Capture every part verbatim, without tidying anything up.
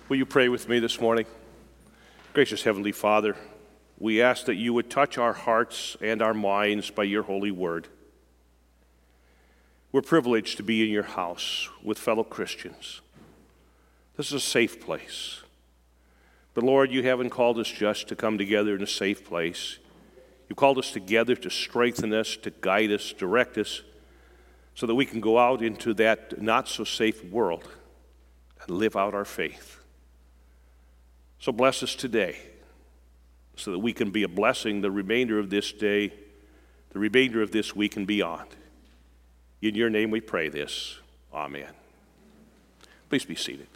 Will you pray with me this morning? Gracious Heavenly Father, we ask that you would touch our hearts and our minds by your holy word. We're privileged to be in your house with fellow Christians. This is a safe place. But Lord, you haven't called us just to come together in a safe place. You called us together to strengthen us, to guide us, direct us, so that we can go out into that not-so-safe world and live out our faith. So bless us today so that we can be a blessing the remainder of this day, the remainder of this week and beyond. In your name we pray this. Amen. Please be seated.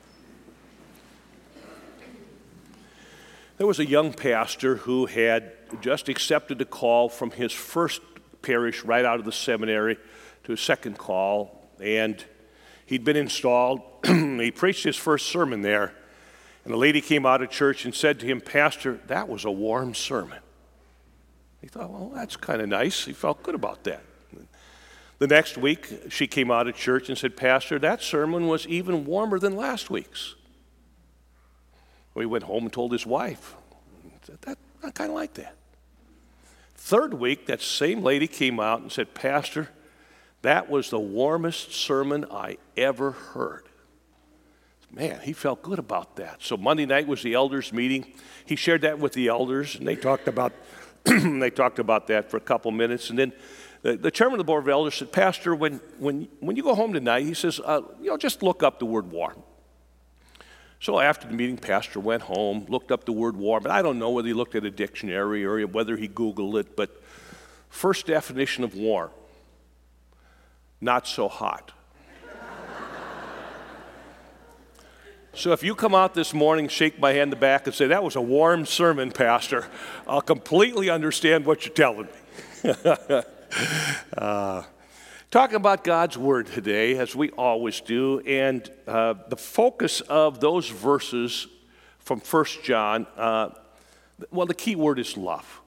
There was a young pastor who had just accepted a call from his first parish right out of the seminary to a second call, and he'd been installed. He preached his first sermon there. And a lady came out of church and said to him, "Pastor, that was a warm sermon." He thought, well, that's kind of nice. He felt good about that. The next week, she came out of church and said, "Pastor, that sermon was even warmer than last week's." Well, he went home and told his wife. Said, that, I kind of like that. Third week, that same lady came out and said, "Pastor, that was the warmest sermon I ever heard." Man, he felt good about that. So Monday night was the elders' meeting. He shared that with the elders, and they talked about they talked about that for a couple minutes. And then the, the chairman of the board of elders said, "Pastor, when when when you go home tonight," he says, uh, "you know, just look up the word warm." So after the meeting, Pastor went home, looked up the word warm, and I don't know whether he looked at a dictionary or whether he Googled it, but first definition of warm: not so hot. So if you come out this morning, shake my hand in the back and say, "That was a warm sermon, Pastor," I'll completely understand what you're telling me. uh, talking about God's Word today, as we always do, and uh, the focus of those verses from First John, uh, well, the key word is love.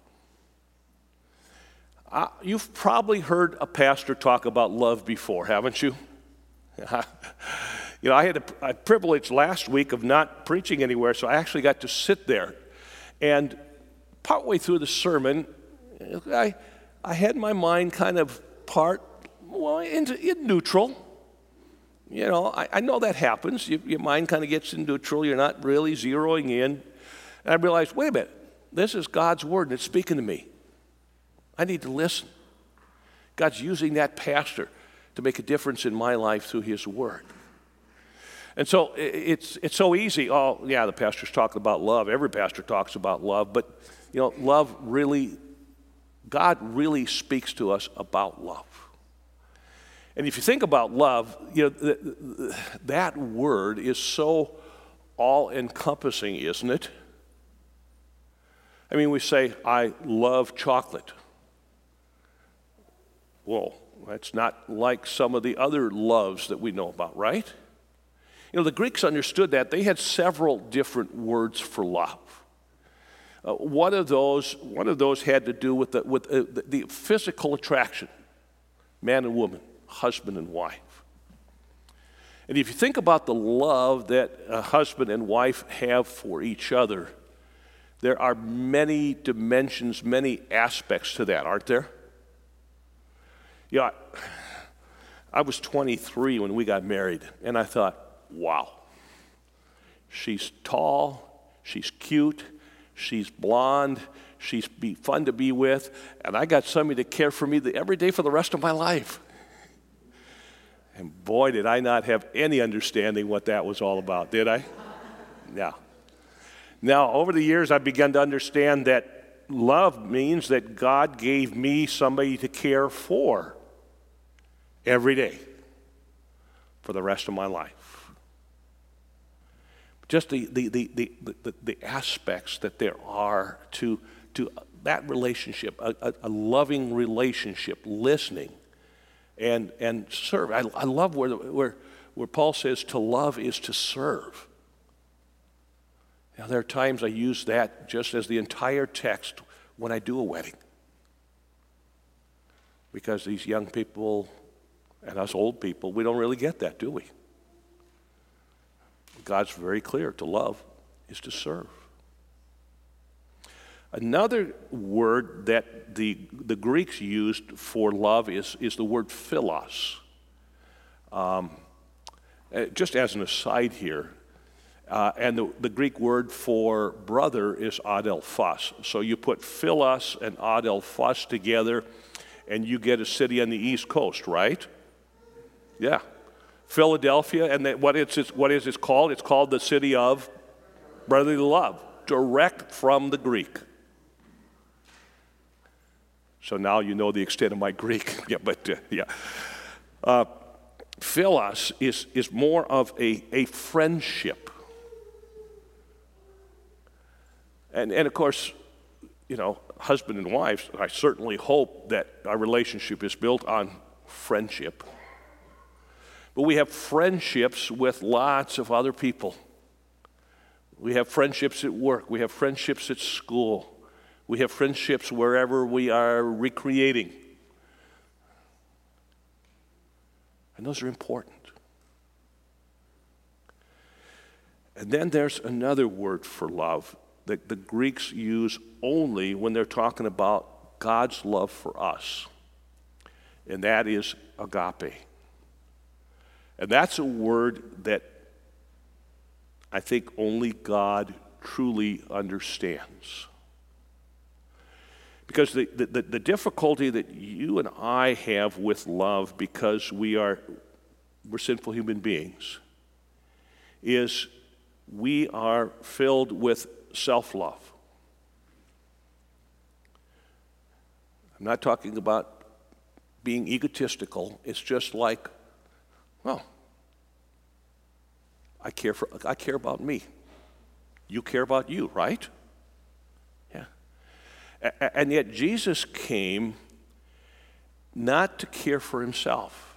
Uh, you've probably heard a pastor talk about love before, haven't you? You know, I had a, a privilege last week of not preaching anywhere, so I actually got to sit there. And partway through the sermon, I, I had my mind kind of part, well, into, in neutral. You know, I, I know that happens. You, your mind kind of gets in neutral. You're not really zeroing in. And I realized, wait a minute, this is God's Word, and it's speaking to me. I need to listen. God's using that pastor to make a difference in my life through His Word. And so it's it's so easy. Oh, yeah, the pastor's talking about love. Every pastor talks about love. But, you know, love really, God really speaks to us about love. And if you think about love, you know, th- th- that word is so all-encompassing, isn't it? I mean, we say, "I love chocolate." Well, that's not like some of the other loves that we know about, right? You know, the Greeks understood that. They had several different words for love. Uh, one of those, one of those had to do with the, with uh, the, the physical attraction, man and woman, husband and wife. And if you think about the love that a husband and wife have for each other, there are many dimensions, many aspects to that, aren't there? Yeah, I was twenty-three when we got married, and I thought, wow, she's tall, she's cute, she's blonde, she's be fun to be with, and I got somebody to care for me every day for the rest of my life. And boy, did I not have any understanding what that was all about, did I? Yeah. Now, over the years, I've begun to understand that love means that God gave me somebody to care for every day for the rest of my life. Just the, the, the, the, the, the aspects that there are to, to that relationship, a, a, a loving relationship, listening and, and serve. I, I love where, where, where Paul says to love is to serve. Now, there are times I use that just as the entire text when I do a wedding. Because these young people and us old people, we don't really get that, do we? God's very clear. To love is to serve. Another word that the, the Greeks used for love is, is the word philos. Um, just as an aside here, uh, and the, the Greek word for brother is adelphos. So you put philos and adelphos together, and you get a city on the East Coast, right? Yeah. Philadelphia, and that, what, it's, it's, what is it called? It's called the city of brotherly love, direct from the Greek. So now you know the extent of my Greek. yeah, but uh, yeah. Uh, philos is, is more of a, a friendship. And, and of course, you know, husband and wives, I certainly hope that our relationship is built on friendship. But we have friendships with lots of other people. We have friendships at work. We have friendships at school. We have friendships wherever we are recreating. And those are important. And then there's another word for love that the Greeks use only when they're talking about God's love for us. And that is agape. And that's a word that I think only God truly understands. Because the, the, the difficulty that you and I have with love, because we are, we're sinful human beings, is we are filled with self-love. I'm not talking about being egotistical. It's just like, well, I care for, I care about me. You care about you, right? Yeah. A- and yet Jesus came not to care for himself.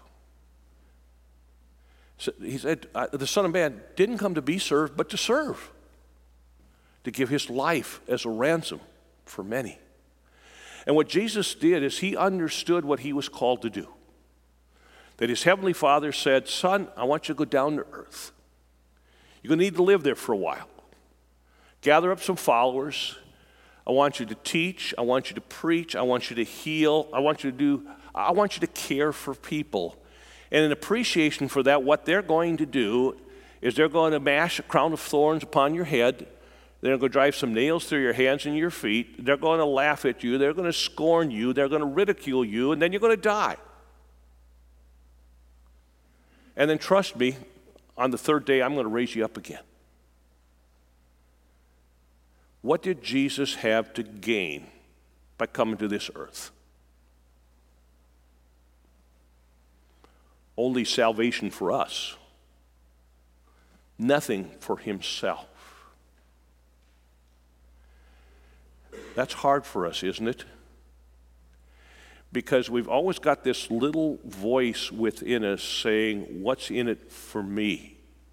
So he said, the Son of Man didn't come to be served, but to serve, to give his life as a ransom for many. And what Jesus did is he understood what he was called to do. That his heavenly Father said, son, I want you to go down to earth. You're going to need to live there for a while. Gather up some followers. I want you to teach. I want you to preach. I want you to heal. I want you to do, I want you to care for people. And in appreciation for that, what they're going to do is they're going to mash a crown of thorns upon your head. They're going to drive some nails through your hands and your feet. They're going to laugh at you. They're going to scorn you. They're going to ridicule you. And then you're going to die. And then trust me, on the third day, I'm going to raise you up again. What did Jesus have to gain by coming to this earth? Only salvation for us. Nothing for himself. That's hard for us, isn't it? Because we've always got this little voice within us saying, what's in it for me?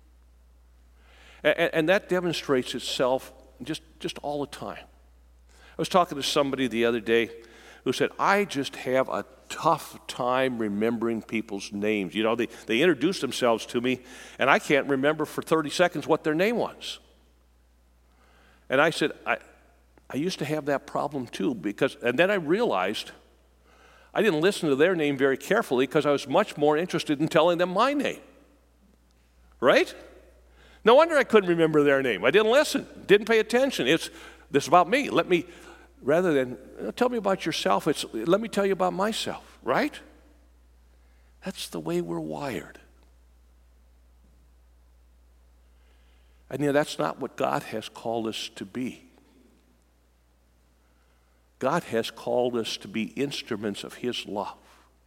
And, and that demonstrates itself just, just all the time. I was talking to somebody the other day who said, I just have a tough time remembering people's names. You know, they, they introduce themselves to me, and I can't remember for thirty seconds what their name was. And I said, I, I used to have that problem too, because, and then I realized I didn't listen to their name very carefully because I was much more interested in telling them my name. Right? No wonder I couldn't remember their name. I didn't listen, didn't pay attention. It's this is about me. Let me, rather than tell me about yourself, it's let me tell you about myself, right? That's the way we're wired. And you know, that's not what God has called us to be. God has called us to be instruments of his love.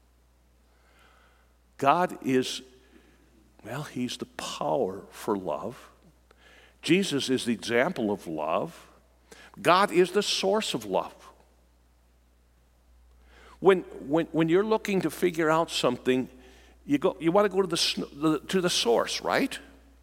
God is, well, he's the power for love. Jesus is the example of love. God is the source of love. When, when, when you're looking to figure out something, you, go, you want to go to the, to the source, right?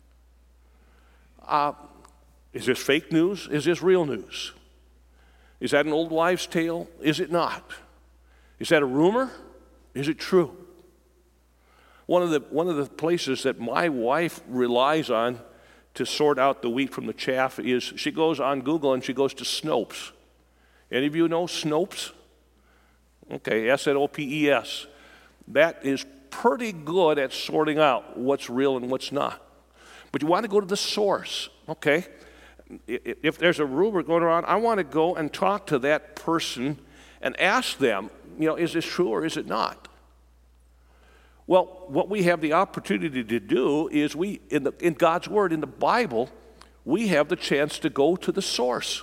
Uh, is this fake news? Is this real news? Is that an old wives' tale? Is it not? Is that a rumor? Is it true? One of the, one of the places that my wife relies on to sort out the wheat from the chaff is she goes on Google and she goes to Snopes. Any of you know Snopes? Okay, S N O P E S. That is pretty good at sorting out what's real and what's not. But you want to go to the source, okay? If there's a rumor going around, I want to go and talk to that person and ask them, you know, is this true or is it not? Well, what we have the opportunity to do is we, in, the, in God's Word, in the Bible, we have the chance to go to the source.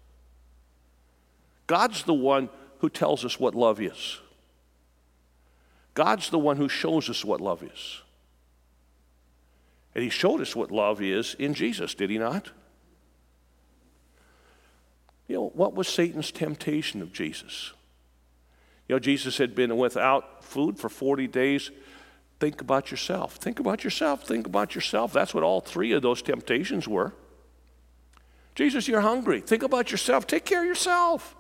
God's the one who tells us what love is. God's the one who shows us what love is. And he showed us what love is in Jesus, did he not? You know, what was Satan's temptation of Jesus? You know, Jesus had been without food for forty days. Think about yourself. Think about yourself. Think about yourself. That's what all three of those temptations were. Jesus, you're hungry. Think about yourself. Take care of yourself.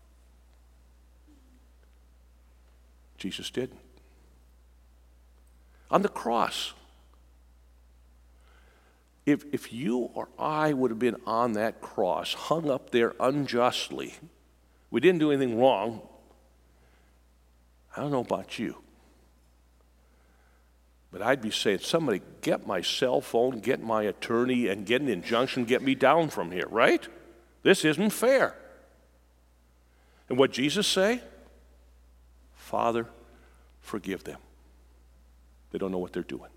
Jesus didn't. On the cross, if, if you or I would have been on that cross, hung up there unjustly, we didn't do anything wrong. I don't know about you, but I'd be saying, somebody get my cell phone, get my attorney, and get an injunction, get me down from here, right? This isn't fair. And what Jesus say? Father, forgive them. They don't know what they're doing.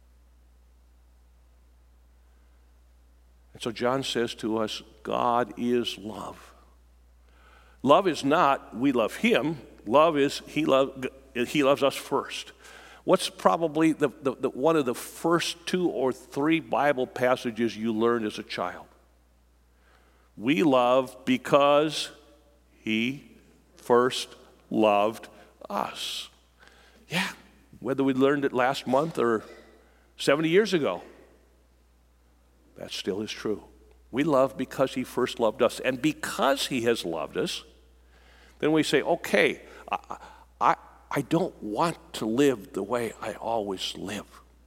And so John says to us, God is love. Love is not we love him. Love is he, love, he loves us first. What's probably the, the, the, one of the first two or three Bible passages you learned as a child? We love because he first loved us. Yeah, whether we learned it last month or seventy years ago, that still is true. We love because he first loved us. And because he has loved us, then we say, okay, I, I, I don't want to live the way I always live.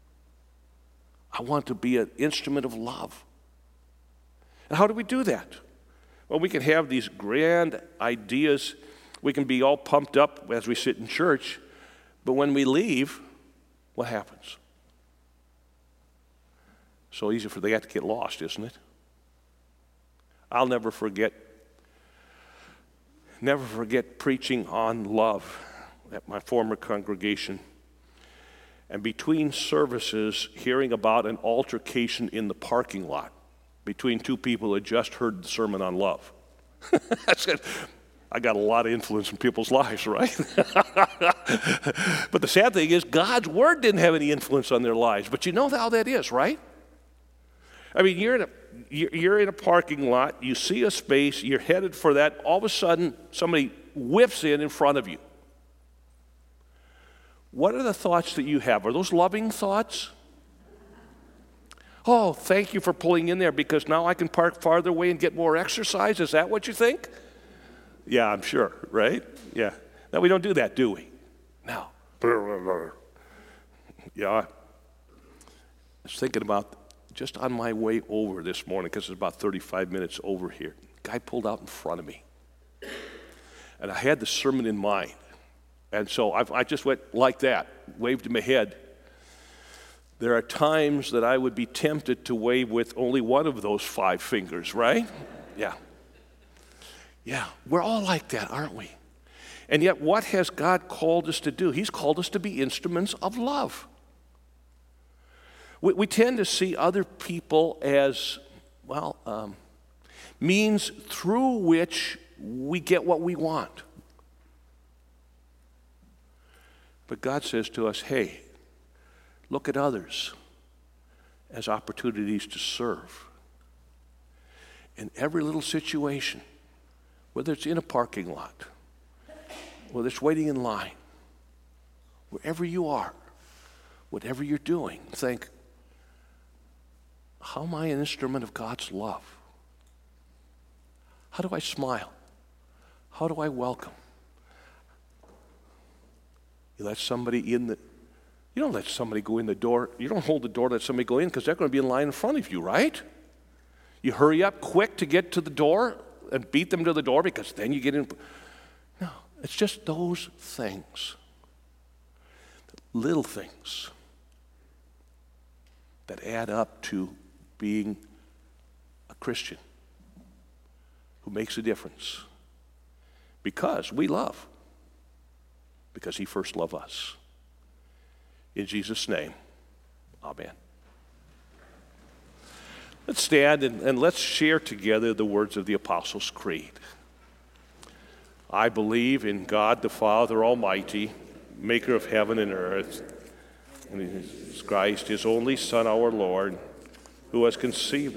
I want to be an instrument of love. And how do we do that? Well, we can have these grand ideas. We can be all pumped up as we sit in church. But when we leave, what happens? So easy for that to get lost, isn't it? I'll never forget, never forget preaching on love at my former congregation. And between services, hearing about an altercation in the parking lot between two people who had just heard the sermon on love. I said, I got a lot of influence in people's lives, right? But the sad thing is, God's word didn't have any influence on their lives. But you know how that is, right? I mean, you're in a you're in a parking lot, you see a space, you're headed for that, all of a sudden somebody whips in in front of you. What are the thoughts that you have? Are those loving thoughts? Oh, thank you for pulling in there because now I can park farther away and get more exercise. Is that what you think? Yeah, I'm sure, right? Yeah. Now, we don't do that, do we? No. Yeah. I was thinking about just on my way over this morning, because it's about thirty-five minutes over here, a guy pulled out in front of me. And I had the sermon in mind. And so I, I just went like that, waved him ahead. There are times that I would be tempted to wave with only one of those five fingers, right? Yeah. Yeah, we're all like that, aren't we? And yet, what has God called us to do? He's called us to be instruments of love. We, we tend to see other people as, well, um, means through which we get what we want. But God says to us, hey, look at others as opportunities to serve. In every little situation, whether it's in a parking lot, whether it's waiting in line, wherever you are, whatever you're doing, think, how am I an instrument of God's love? How do I smile? How do I welcome? You let somebody in the You don't let somebody go in the door. You don't hold the door, let somebody go in, because they're going to be in line in front of you, right? You hurry up quick to get to the door and beat them to the door, because then you get in. No, it's just those things, little things, that add up to being a Christian who makes a difference. Because we love. Because he first loved us. In Jesus' name, amen. Let's stand and, and let's share together the words of the Apostles' Creed. I believe in God the Father Almighty, maker of heaven and earth, and in Jesus Christ, his only Son, our Lord, who was conceived